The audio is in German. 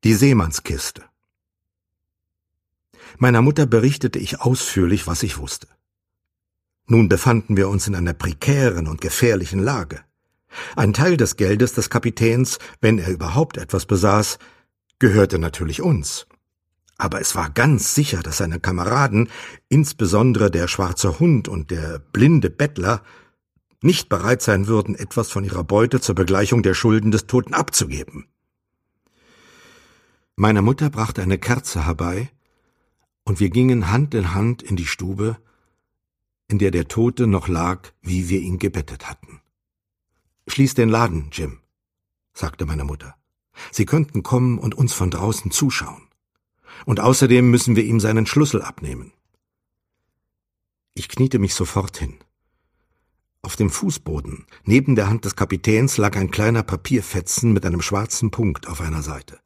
Die Seemannskiste. Meiner Mutter berichtete ich ausführlich, was ich wusste. Nun befanden wir uns in einer prekären und gefährlichen Lage. Ein Teil des Geldes des Kapitäns, wenn er überhaupt etwas besaß, gehörte natürlich uns. Aber es war ganz sicher, dass seine Kameraden, insbesondere der schwarze Hund und der blinde Bettler, nicht bereit sein würden, etwas von ihrer Beute zur Begleichung der Schulden des Toten abzugeben. Meine Mutter brachte eine Kerze herbei, und wir gingen Hand in Hand in die Stube, in der der Tote noch lag, wie wir ihn gebettet hatten. »Schließ den Laden, Jim«, sagte meine Mutter. »Sie könnten kommen und uns von draußen zuschauen. Und außerdem müssen wir ihm seinen Schlüssel abnehmen.« Ich kniete mich sofort hin. Auf dem Fußboden, neben der Hand des Kapitäns, lag ein kleiner Papierfetzen mit einem schwarzen Punkt auf einer Seite.